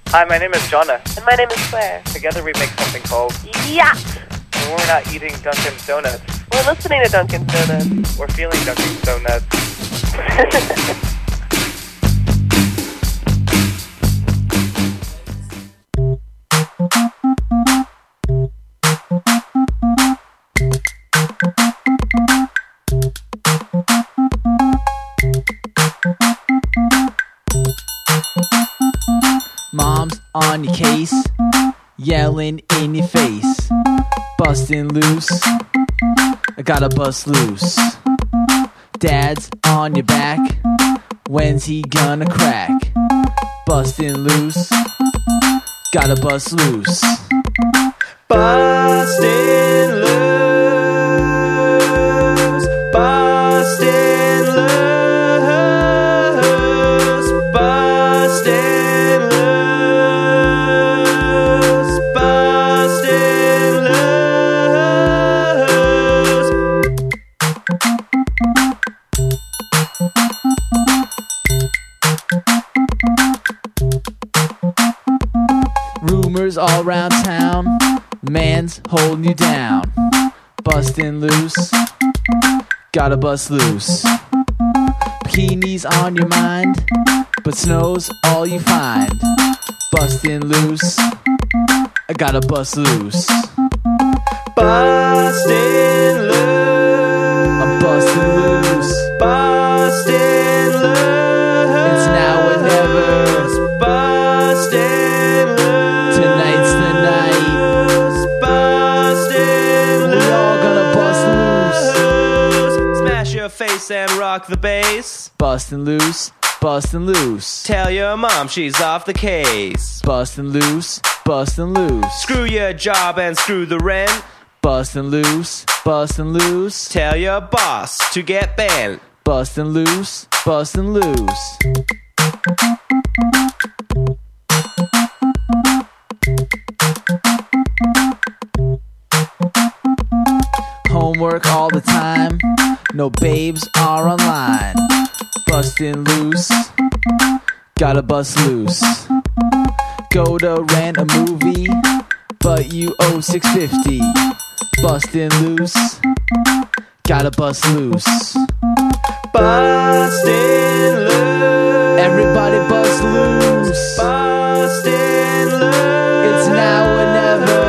Hi, my name is Jonah. And my name is Claire. Together we make something called Yacht. When we're not eating Dunkin' Donuts. We're listening to Dunkin' Donuts. We're feeling Dunkin' Donuts. Mom's on your case, yelling in your face, busting loose. I gotta bust loose. Dad's on your back, when's he gonna crack? Busting loose, gotta bust loose. Busting loose, busting loose, busting loose, busting loose. Rumors all around town, man's holding you down. Bustin' loose, gotta bust loose. Bikinis on your mind, but snow's all you find. Bustin' loose, I gotta bust loose. Bustin' loose, I'm bustin' loose. Bustin' loose, it's now or never. Bustin' loose, tonight's the night. Bustin' loose, we all gonna bust loose. Smash your face and rock the bass. Bustin' loose, bustin' loose. Tell your mom she's off the case. Bustin' loose, bustin' loose. Screw your job and screw the rent. Bustin' loose, bustin' loose. Tell your boss to get bent. Bustin' loose, bustin' loose. Homework all the time, no babes are online. Bustin' loose, gotta bust loose. Go to rent a movie, but you owe $6.50. Bustin' loose, gotta bust loose. Bustin' loose, everybody bust loose. Bustin' loose, it's now or never.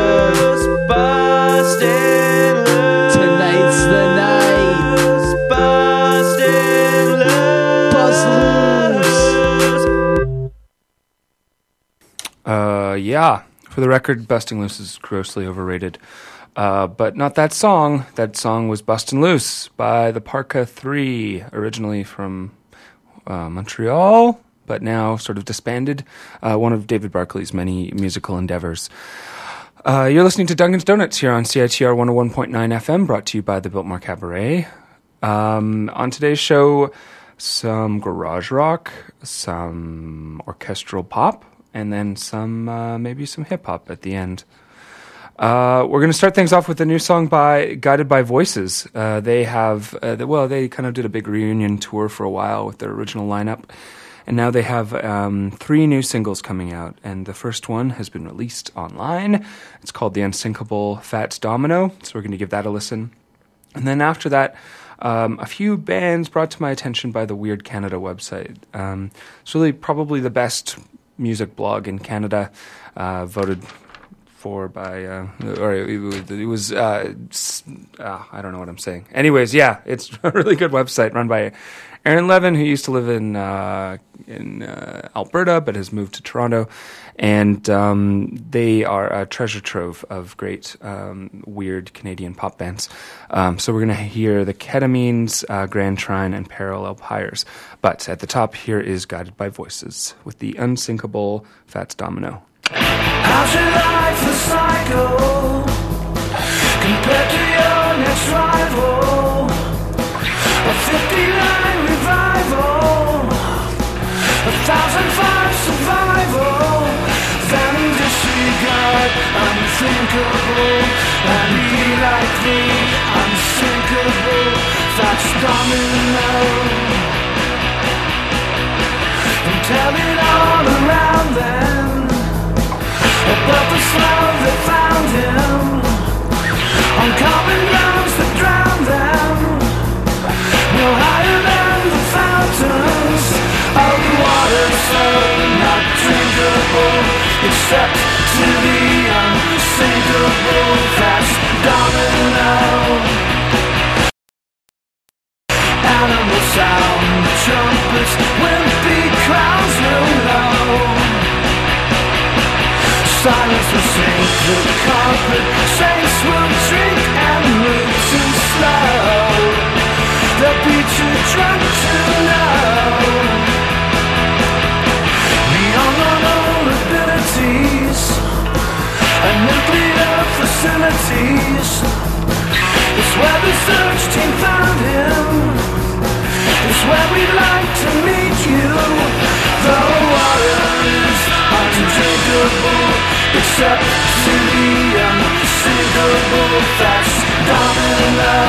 Bustin' loose, tonight's the night. Bustin' loose, bust loose. Yeah. For the record, Busting Loose is grossly overrated. But not that song. That song was Bustin' Loose by the Parka 3, originally from Montreal, but now sort of disbanded. One of David Barclay's many musical endeavors. You're listening to Dunkin' Donuts here on CITR 101.9 FM, brought to you by the Biltmore Cabaret. On today's show, some garage rock, some orchestral pop, and then some maybe some hip-hop at the end. We're going to start things off with a new song by Guided by Voices. They have, they kind of did a big reunion tour for a while with their original lineup, and now they have 3 new singles coming out, and the first one has been released online. It's called The Unsinkable Fats Domino, so we're going to give that a listen. And then after that, a few bands brought to my attention by the Weird Canada website. It's really probably the best music blog in Canada, voted for by, it was, I don't know what I'm saying. Anyways, yeah, it's a really good website run by Aaron Levin, who used to live in Alberta, but has moved to Toronto. And they are a treasure trove of great, weird Canadian pop bands. So we're going to hear the Ketamines, Grand Trine, and Parallel Pyres. But at the top, here is Guided by Voices with the Unsinkable Fats Domino. How's your life a cycle compared to your next rival? A 59 revival, 1,005 survival, then disregard, unthinkable, and be like me, unsinkable, that's domino. And tell it all around them. But the slow that found him on common grounds that drown them, no higher than the fountains of the water, so not drinkable except to the unsinkable fast domino. Animal sound, trumpets, wimpy crowds will know. Silence will sink the carpet, saints will drink and move too slow. They'll be too drunk to know. Beyond all known abilities and nuclear facilities, it's where the search team found him. It's where we'd like to meet you. The water is undrinkable except to the unsinkable fast domino.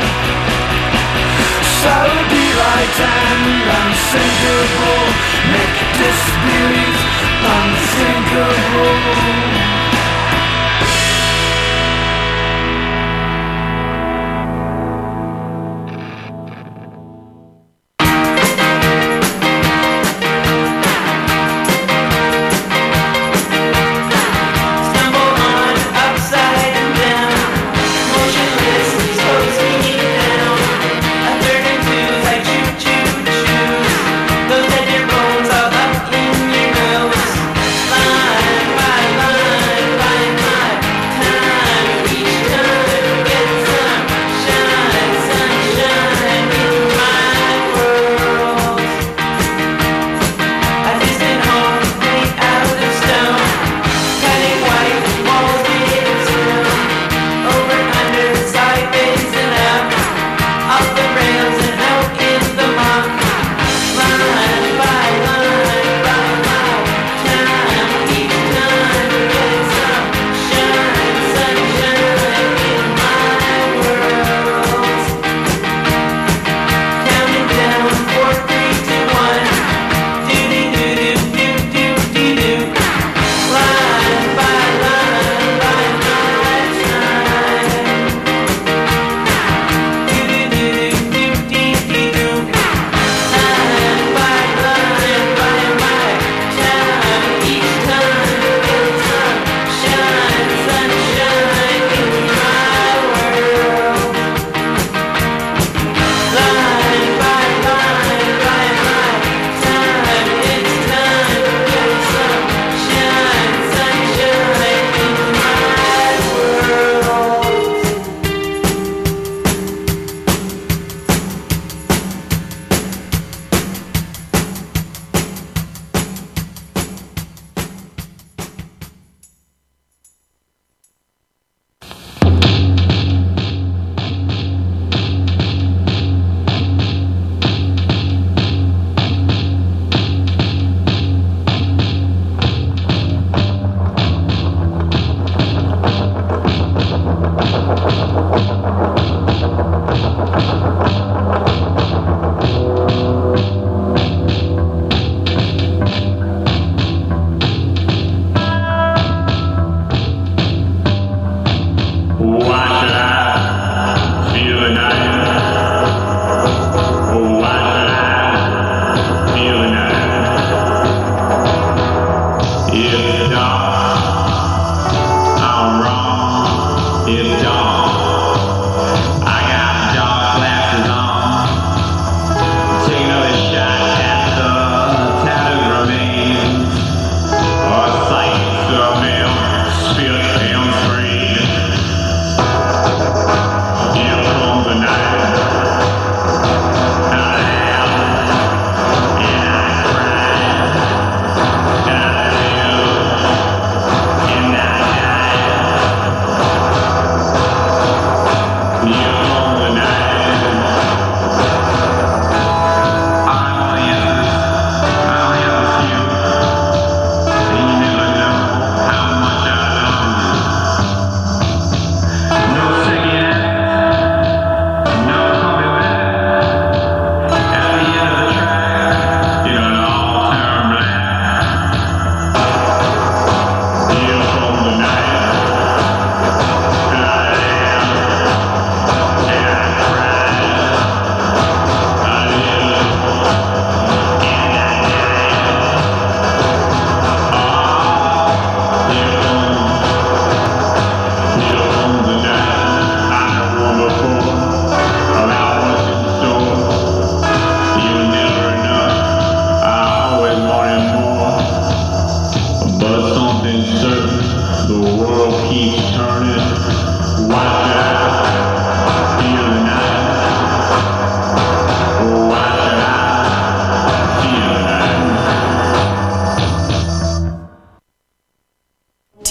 So delight and unsinkable make disbelief unthinkable. Those dead bones all up in your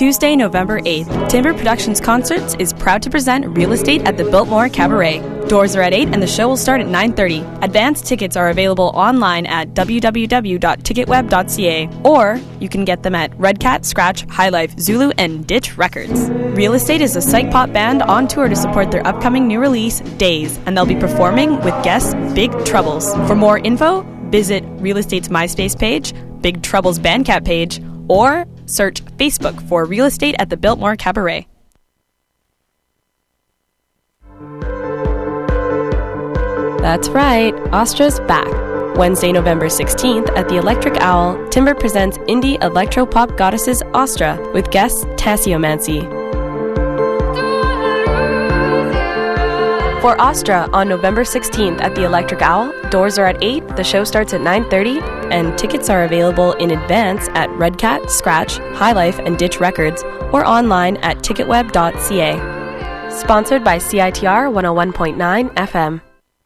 Tuesday, November 8th, Timber Productions Concerts is proud to present Real Estate at the Biltmore Cabaret. Doors are at 8 and the show will start at 9:30. Advance tickets are available online at www.ticketweb.ca, or you can get them at Red Cat, Scratch, High Life, Zulu, and Ditch Records. Real Estate is a psych pop band on tour to support their upcoming new release, Days, and they'll be performing with guests Big Troubles. For more info, visit Real Estate's MySpace page, Big Trouble's Bandcamp page, or search Facebook for Real Estate at the Biltmore Cabaret. That's right, Austra's back. Wednesday, November 16th at the Electric Owl, Timber presents indie electro-pop goddesses Austra with guests Tassiomancy. For Austra on November 16th at the Electric Owl, doors are at 8, the show starts at 9:30, and tickets are available in advance at Red Cat, Scratch, High Life, and Ditch Records, or online at ticketweb.ca. Sponsored by CITR 101.9 FM.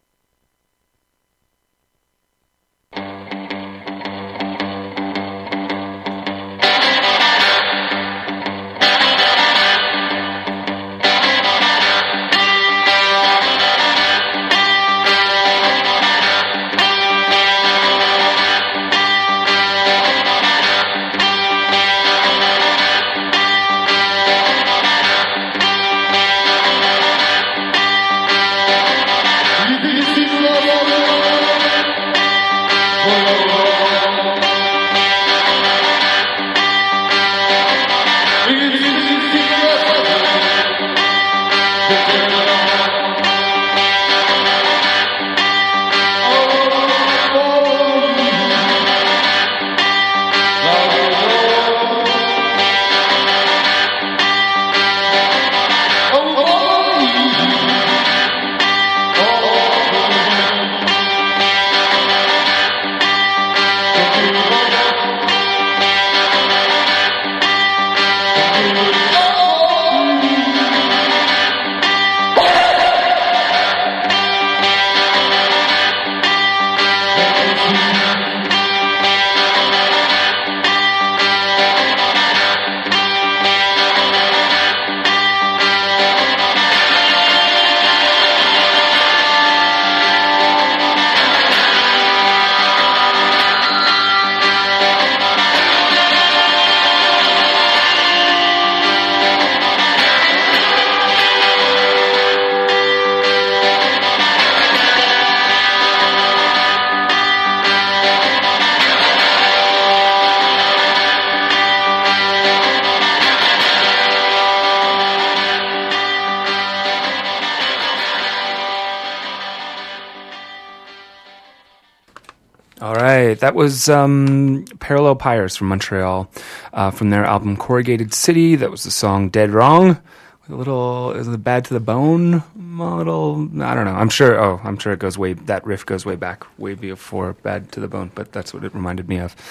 That was Parallel Pyres from Montreal, from their album Corrugated City. That was the song Dead Wrong. A little, is it Bad to the Bone? A little, I don't know. I'm sure it goes way, that riff goes way back, way before Bad to the Bone, but that's what it reminded me of.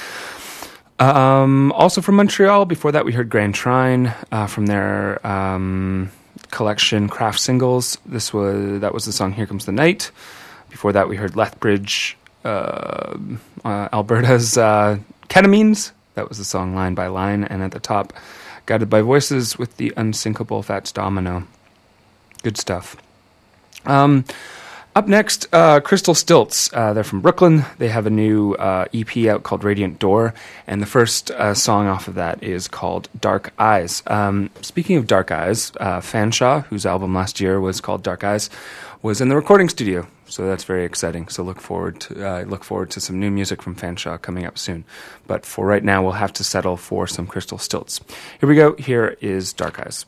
Also from Montreal, before that we heard Grand Trine from their collection Craft Singles. That was the song Here Comes the Night. Before that we heard Lethbridge, Alberta's Ketamines. That was the song Line by Line. And at the top, Guided by Voices with the Unsinkable Fats Domino. Good stuff. Up next, Crystal Stilts. They're from Brooklyn. They have a new EP out called Radiant Door, and the first song off of that is called Dark Eyes. Speaking of Dark Eyes, Fanshawe, whose album last year was called Dark Eyes, was in the recording studio, so that's very exciting. So look forward to some new music from Fanshawe coming up soon. But for right now, we'll have to settle for some Crystal Stilts. Here we go. Here is Dark Eyes.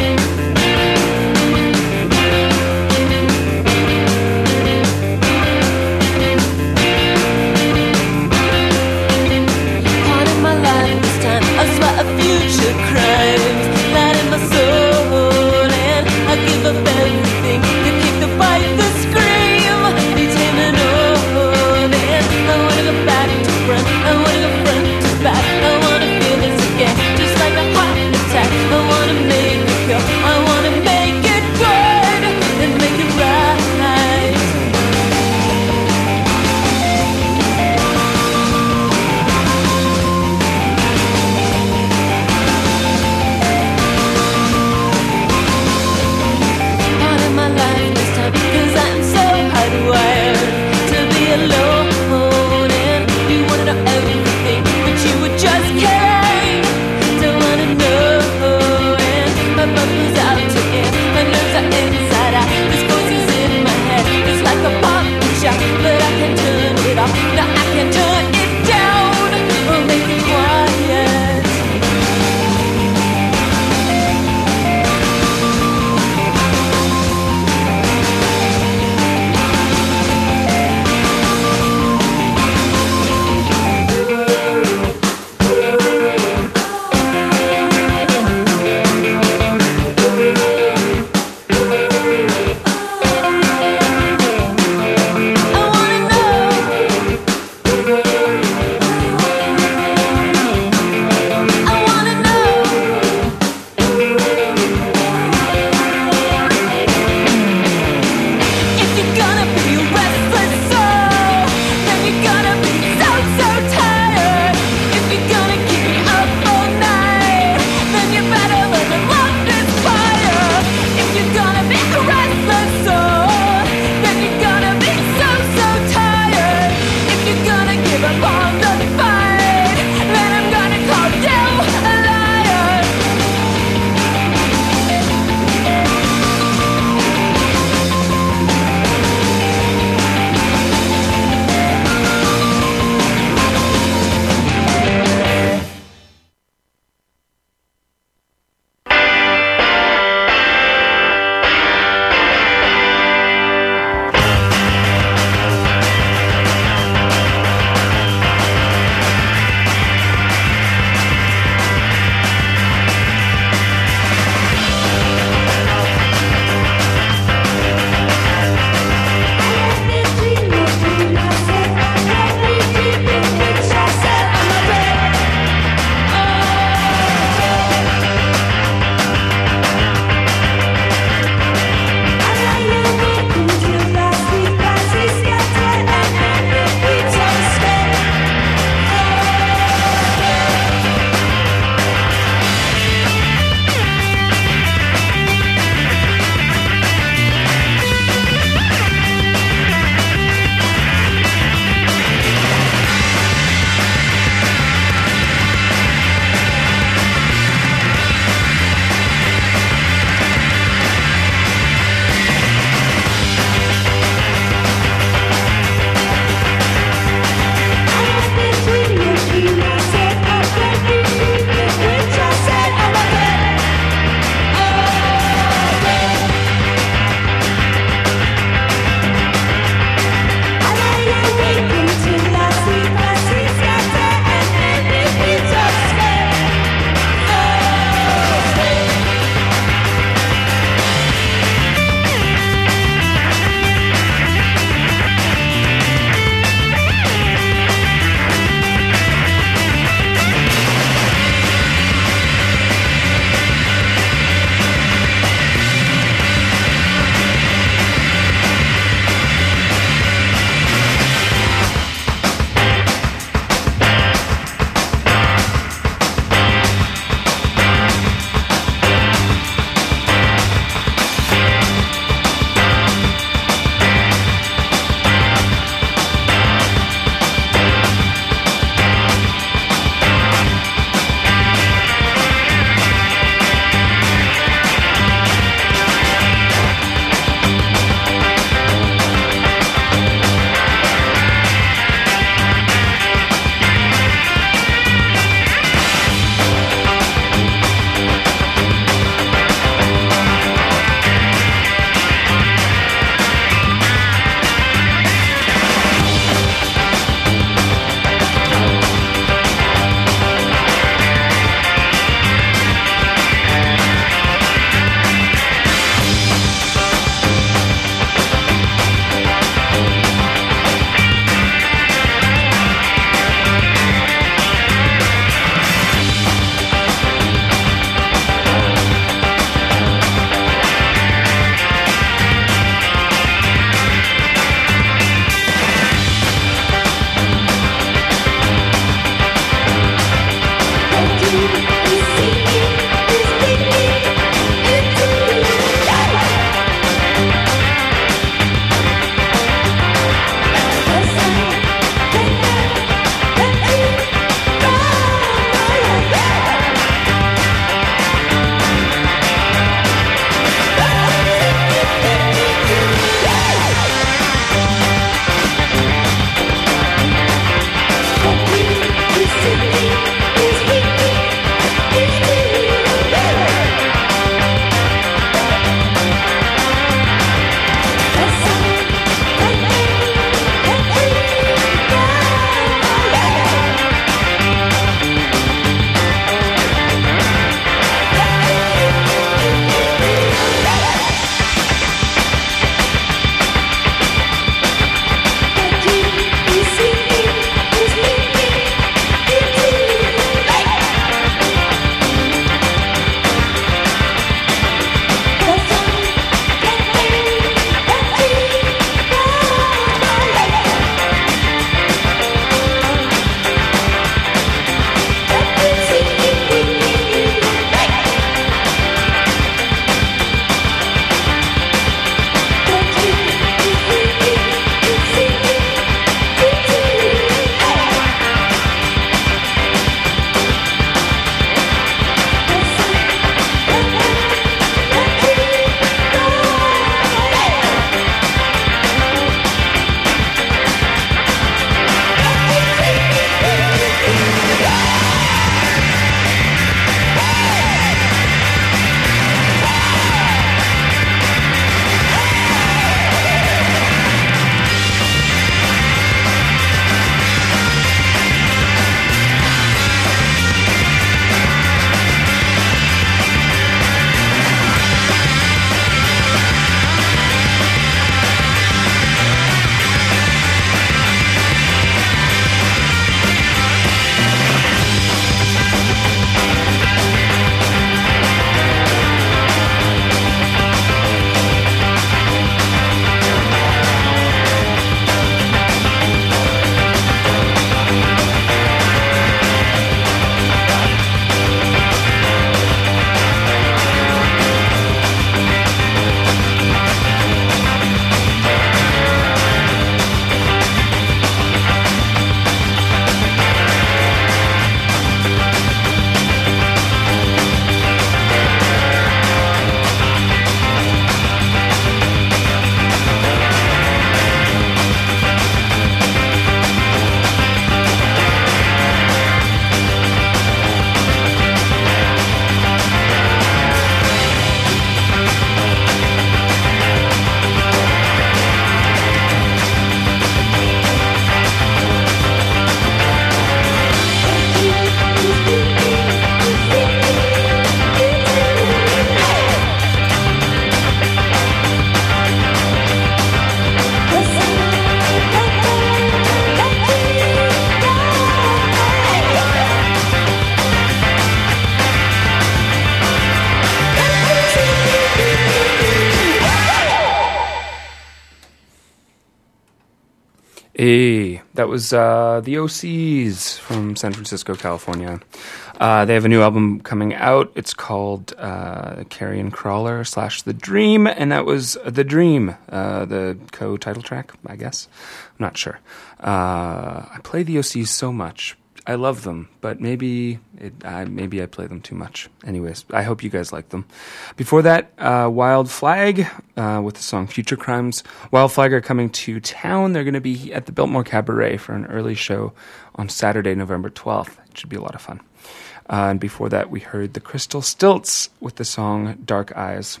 Hey, that was the OCs from San Francisco, California. They have a new album coming out. It's called Carrion Crawler / The Dream, and that was The Dream, the co-title track, I guess. I'm not sure. I play the OCs so much. I love them, but maybe I play them too much. Anyways, I hope you guys like them. Before that, Wild Flag with the song Future Crimes. Wild Flag are coming to town. They're going to be at the Biltmore Cabaret for an early show on Saturday, November 12th. It should be a lot of fun. And before that, we heard the Crystal Stilts with the song Dark Eyes.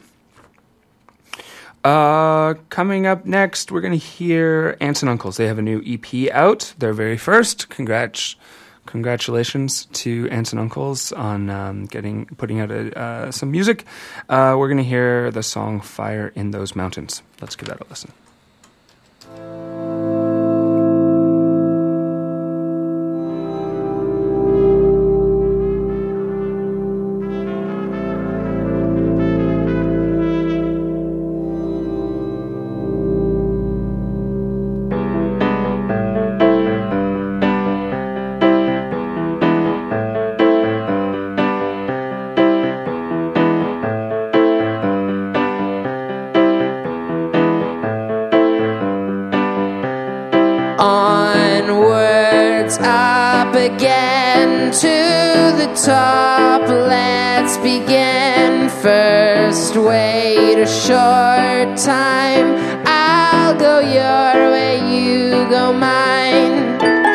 Coming up next, we're going to hear Aunts and Uncles. They have a new EP out, their very first. Congratulations to Aunts and Uncles on putting out some music. We're going to hear the song Fire in Those Mountains. Let's give that a listen. Again to the top, let's begin. First, wait a short time. I'll go your way, you go mine.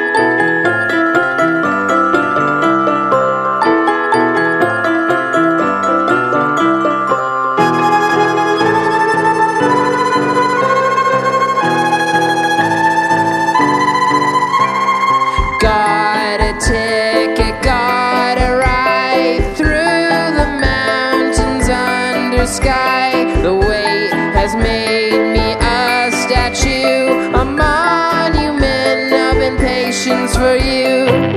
Sky, the weight has made me a statue, a monument of impatience for you.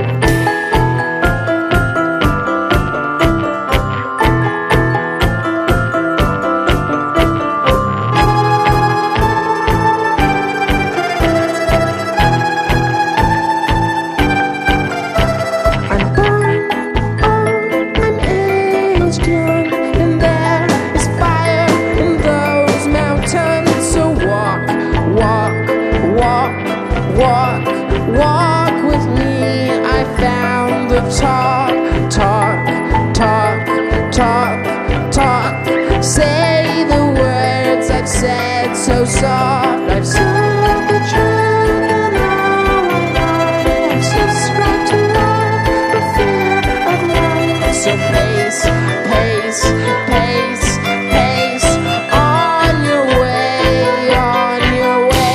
Say the words I've said so soft. I've said the truth and now I know. I've subscribed to love, the fear of life. So pace, pace, pace, pace on your way, on your way.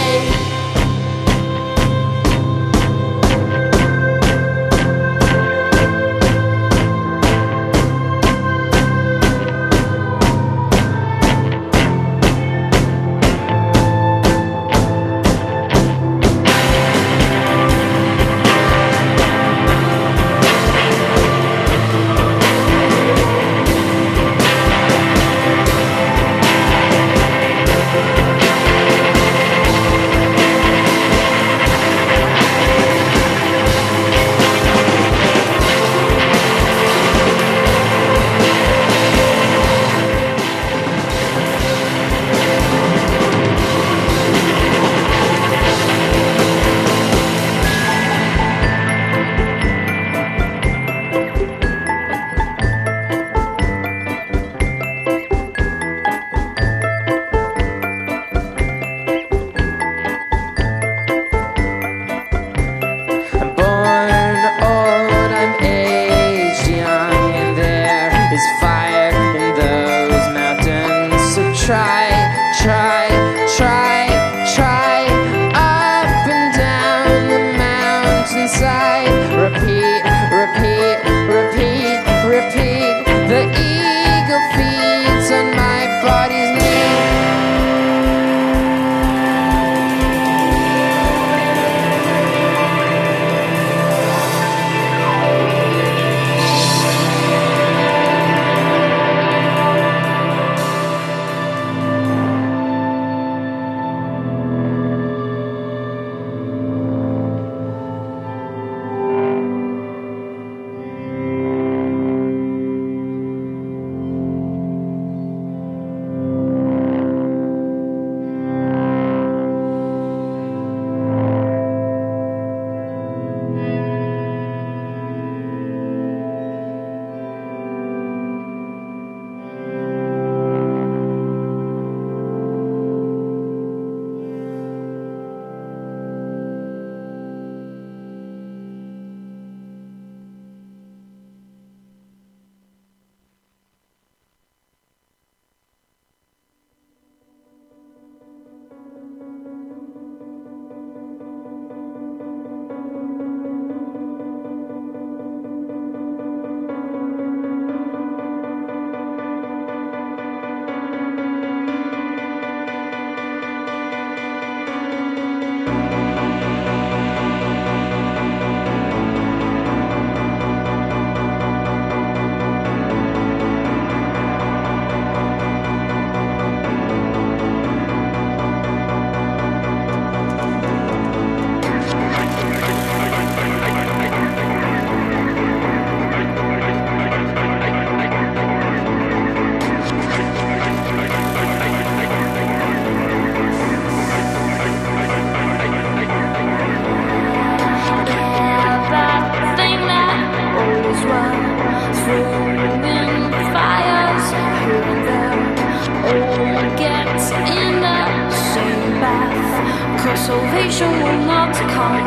salvation will not come.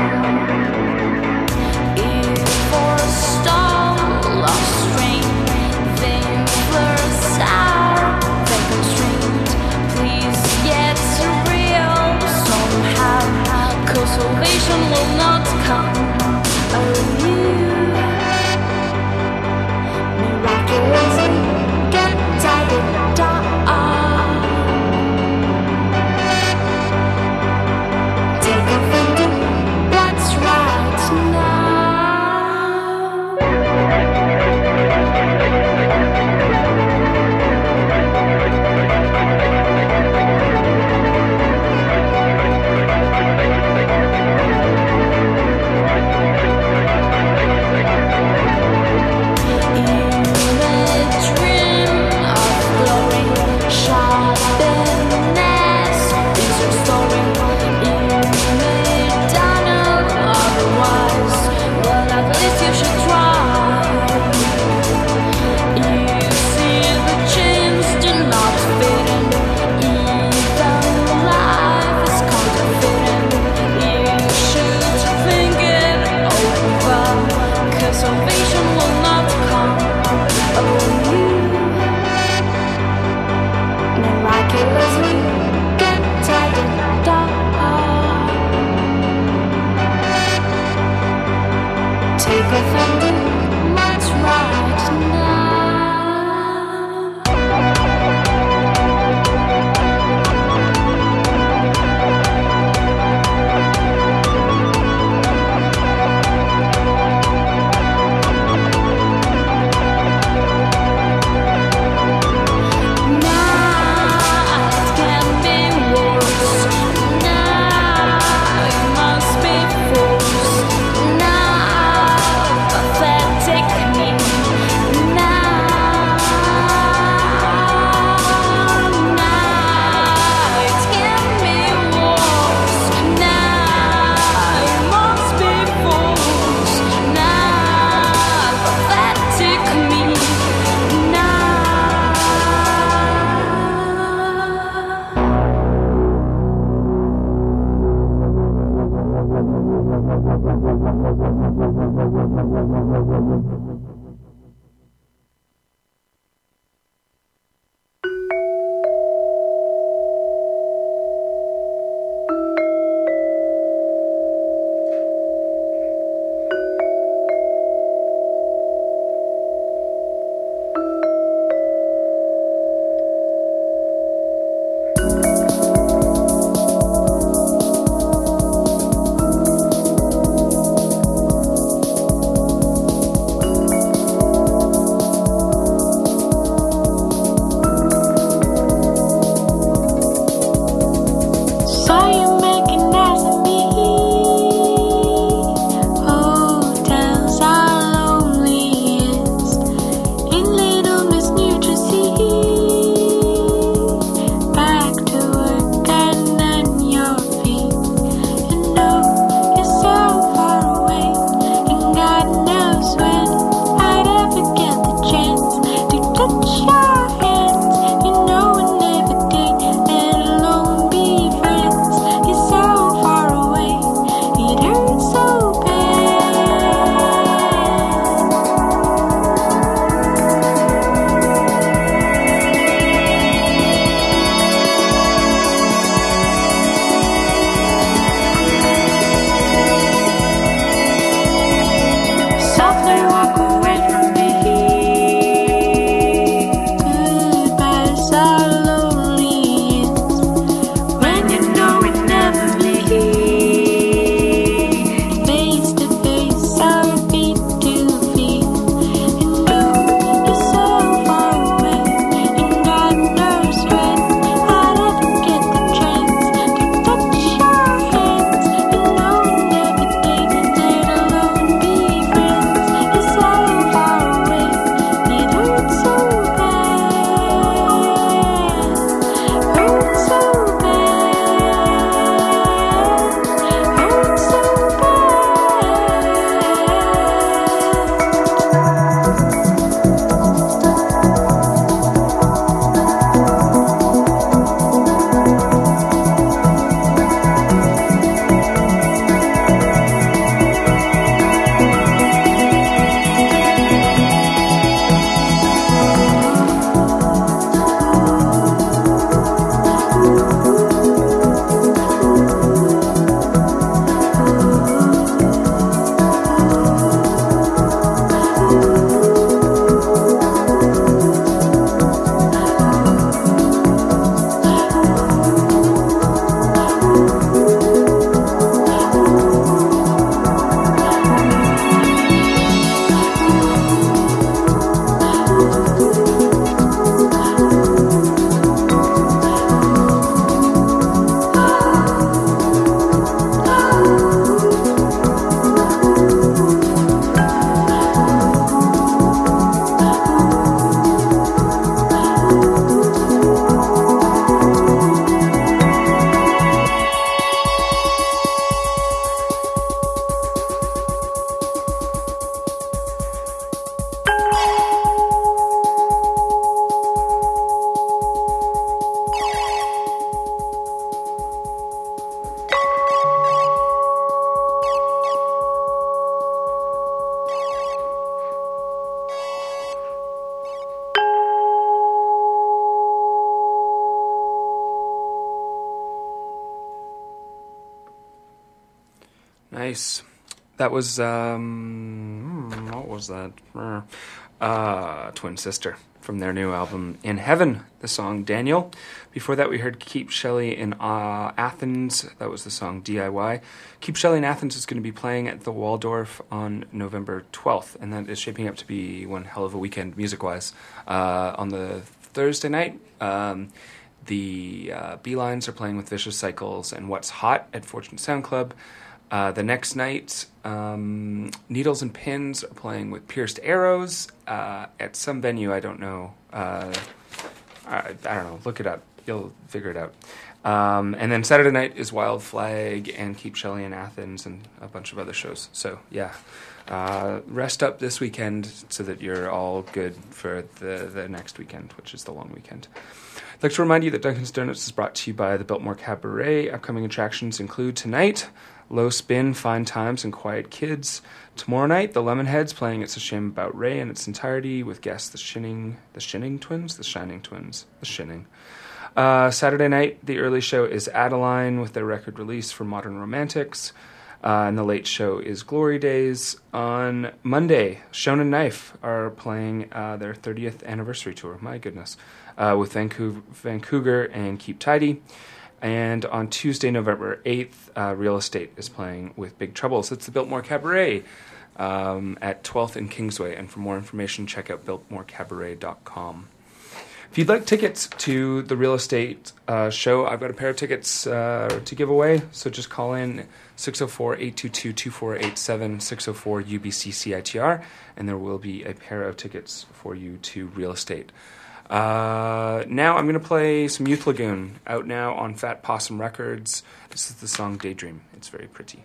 If for a star lost string, then blurs out the constraint. Please get real somehow, 'cause salvation will not come. Oh, you miraculously get out the door. Take off and do what's right now. Salvation will not come. Oh, you miraculously get out the door. Take off and do what's right now. It's Nice. That was, what was that? Twin Sister from their new album In Heaven, the song Daniel. Before that, we heard Keep Shelley in Athens. That was the song DIY. Keep Shelley in Athens is going to be playing at the Waldorf on November 12th, and that is shaping up to be one hell of a weekend music-wise. On the Thursday night, the Beelines are playing with Vicious Cycles and What's Hot at Fortune Sound Club. The next night, Needles and Pins are playing with Pierced Arrows at some venue. I don't know. I don't know. Look it up. You'll figure it out. And then Saturday night is Wild Flag and Keep Shelley in Athens and a bunch of other shows. So, yeah. Rest up this weekend so that you're all good for the next weekend, which is the long weekend. I'd like to remind you that Dunkin's Donuts is brought to you by the Biltmore Cabaret. Upcoming attractions include tonight, Low Spin, Fine Times, and Quiet Kids. Tomorrow night, the Lemonheads playing It's a Shame About Ray in its entirety with guests The Shining Twins. Saturday night, the early show is Adeline with their record release for Modern Romantics. And the late show is Glory Days. On Monday, Shonen Knife are playing their 30th anniversary tour. My goodness. With Vancouver and Keep Tidy. And on Tuesday, November 8th, Real Estate is playing with Big Troubles. It's the Biltmore Cabaret at 12th and Kingsway. And for more information, check out biltmorecabaret.com. If you'd like tickets to the Real Estate show, I've got a pair of tickets to give away. So just call in 604-822-2487, 604-UBC-CITR, and there will be a pair of tickets for you to Real Estate. Now I'm going to play some Youth Lagoon, out now on Fat Possum Records. This is the song Daydream. It's very pretty.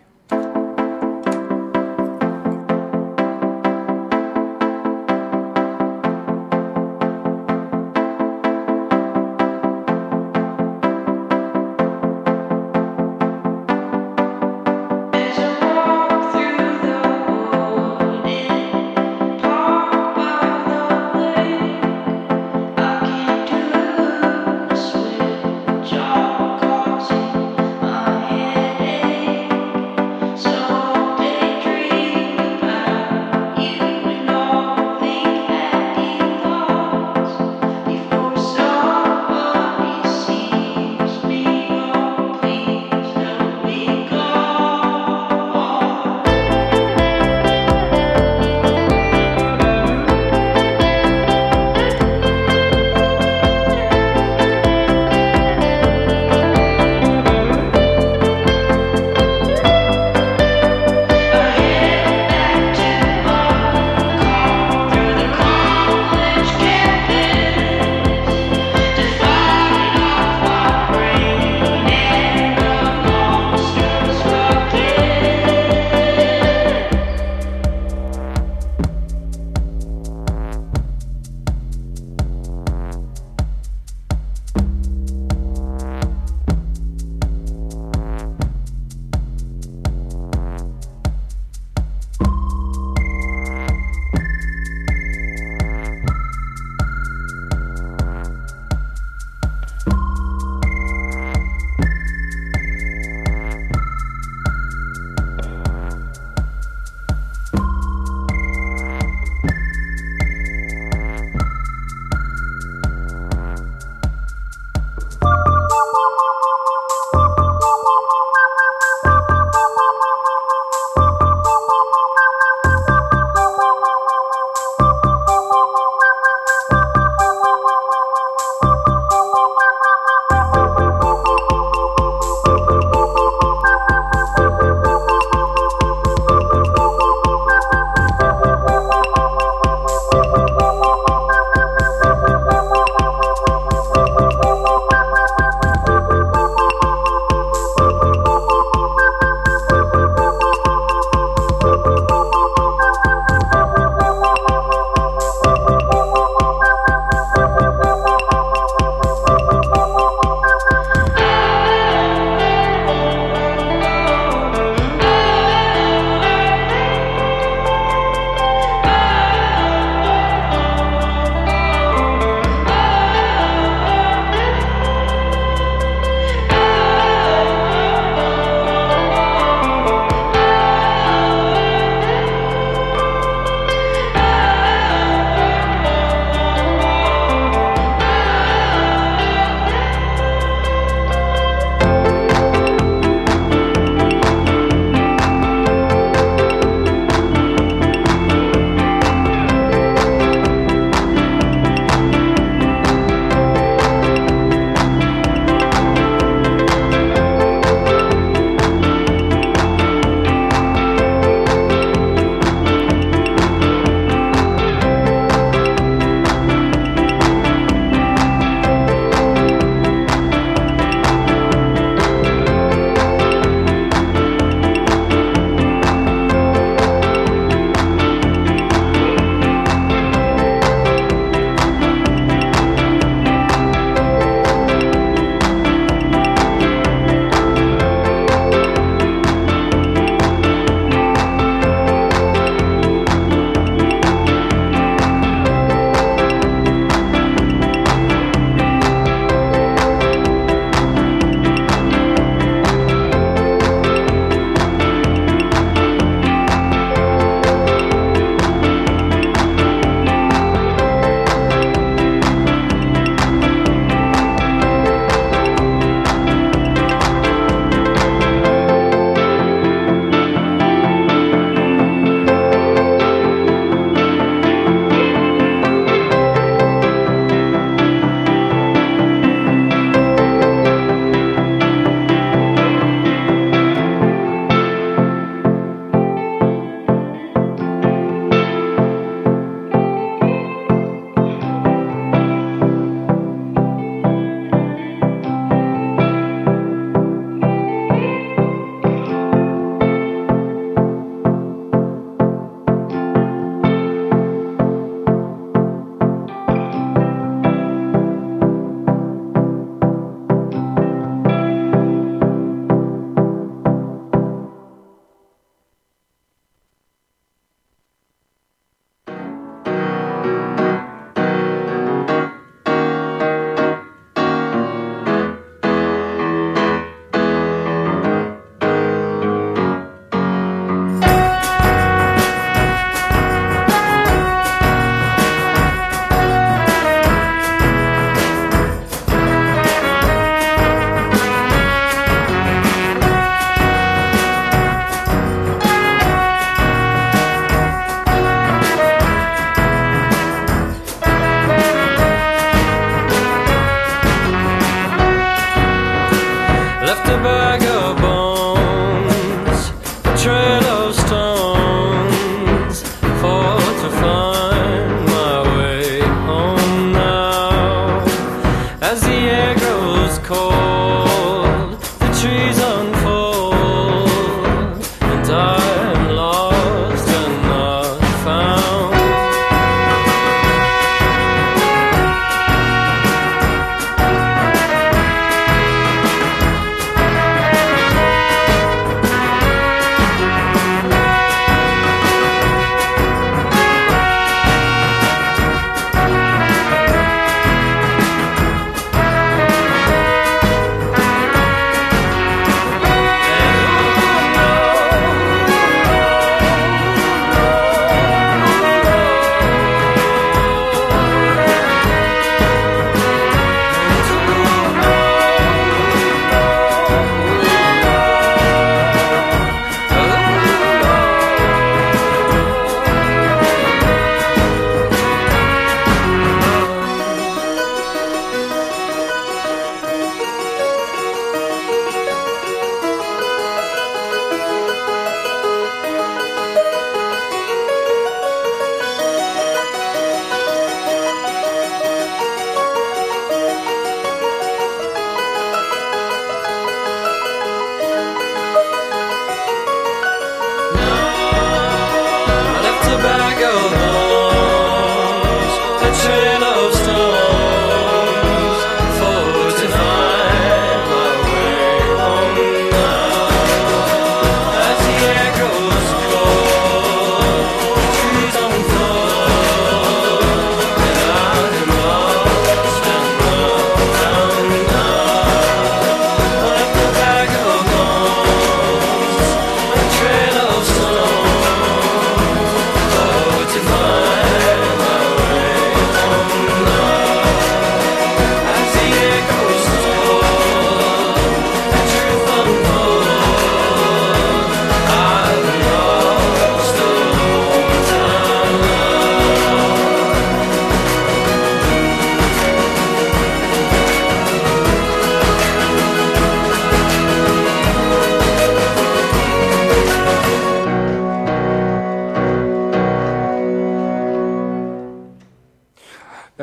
Causing my headache.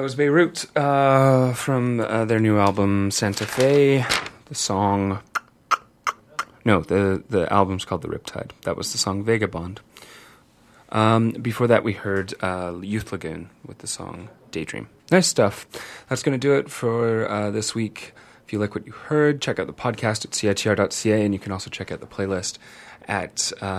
was Beirut from their new album Santa Fe. The song... No, the album's called The Riptide. That was the song Vagabond. Before that, we heard Youth Lagoon with the song Daydream. Nice stuff. That's going to do it for this week. If you like what you heard, check out the podcast at citr.ca, and you can also check out the playlist at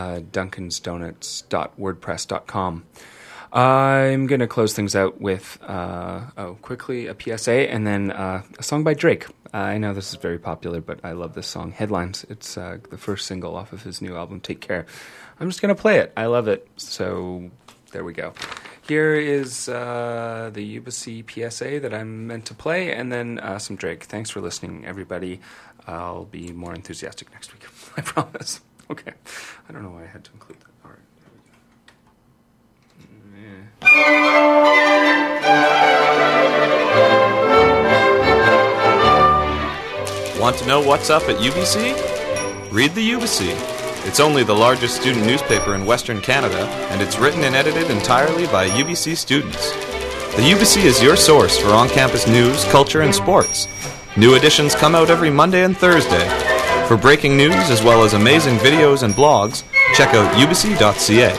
duncansdonuts.wordpress.com. I'm going to close things out with, quickly, a PSA, and then a song by Drake. I know this is very popular, but I love this song, Headlines. It's the first single off of his new album, Take Care. I'm just going to play it. I love it. So there we go. Here is the UBC PSA that I'm meant to play, and then some Drake. Thanks for listening, everybody. I'll be more enthusiastic next week. I promise. Okay. I don't know why I had to include that. All right. Want to know what's up at UBC? Read the UBC. It's only the largest student newspaper in Western Canada, and it's written and edited entirely by UBC students. The UBC is your source for on-campus news, culture, and sports. New editions come out every Monday and Thursday. For breaking news as well as amazing videos and blogs, check out ubc.ca.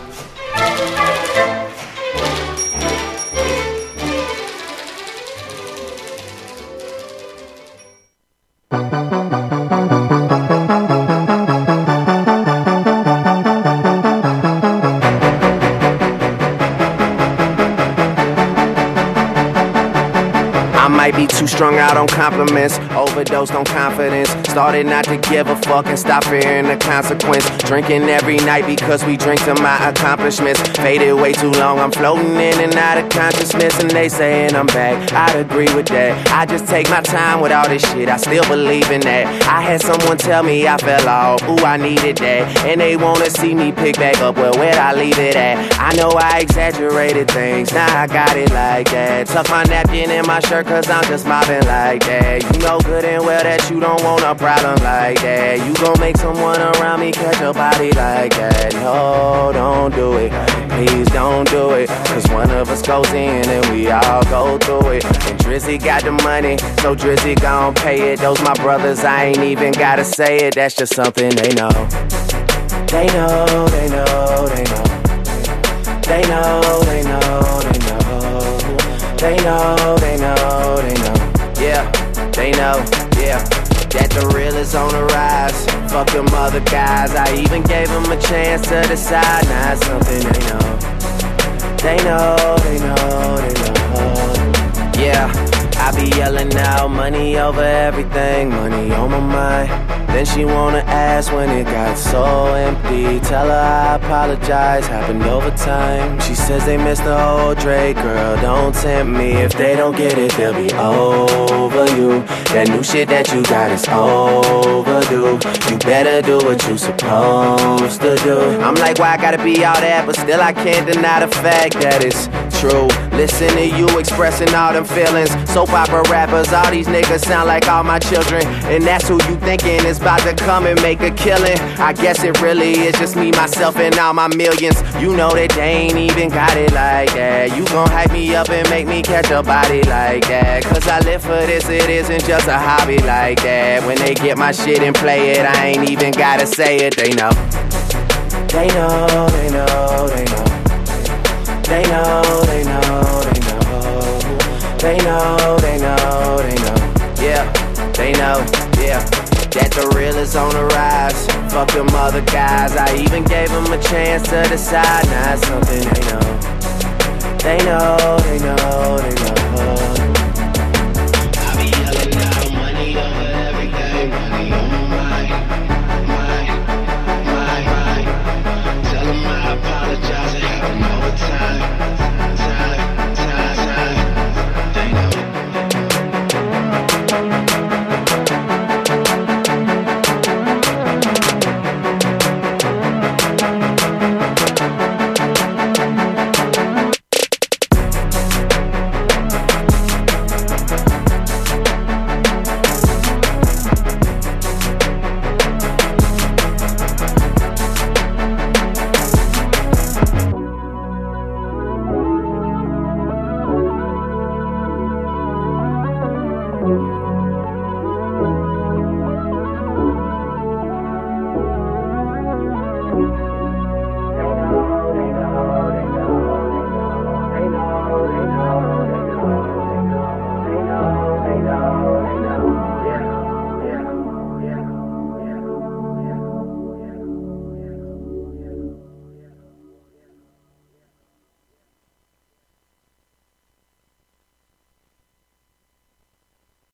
Too strung out on compliments, overdosed on confidence. Started not to give a fuck and stop fearing the consequence. Drinking every night because we drink to my accomplishments. Faded way too long, I'm floating in and out of consciousness. And they saying I'm back, I'd agree with that. I just take my time with all this shit, I still believe in that. I had someone tell me I fell off, ooh I needed that. And they wanna see me pick back up, well where'd I leave it at? I know I exaggerated things, now I got it like that. Tuck my napkin in my shirt cause I'm just mobbing like that. You know good and well that you don't want a problem like that. You gon' make someone around me catch a body like that. No, don't do it, please don't do it. Cause one of us goes in and we all go through it. And Drizzy got the money, so Drizzy gon' pay it. Those my brothers, I ain't even gotta say it. That's just something they know. They know, they know, they know. They know, they know, they know. They know, they know, they know. Yeah, they know, yeah. That the real is on the rise. Fuck them other guys. I even gave them a chance to decide. Now it's something they know. They know, they know, they know. Yeah, I be yelling out money over everything. Money on my mind. Then she wanna ask when it got so empty. Tell her I apologize, happened over time. She says they missed the old Drake, girl, don't tempt me. If they don't get it, they'll be over you. That new shit that you got is overdue. You better do what you supposed to do. I'm like, why I gotta be all that? But still I can't deny the fact that it's true. Listen to you expressing all them feelings. Soap opera rappers, all these niggas sound like all my children. And that's who you thinking is about to come and make a killing. I guess it really is just me, myself, and all my millions. You know that they ain't even got it like that. You gon' hype me up and make me catch a body like that. Cause I live for this, it isn't just a hobby like that. When they get my shit and play it, I ain't even gotta say it. They know. They know, they know, they know. They know, they know, they know. They know, they know, they know. Yeah, they know, yeah. That the real is on the rise. Fuck them other guys. I even gave them a chance to decide. Now it's something they know. They know,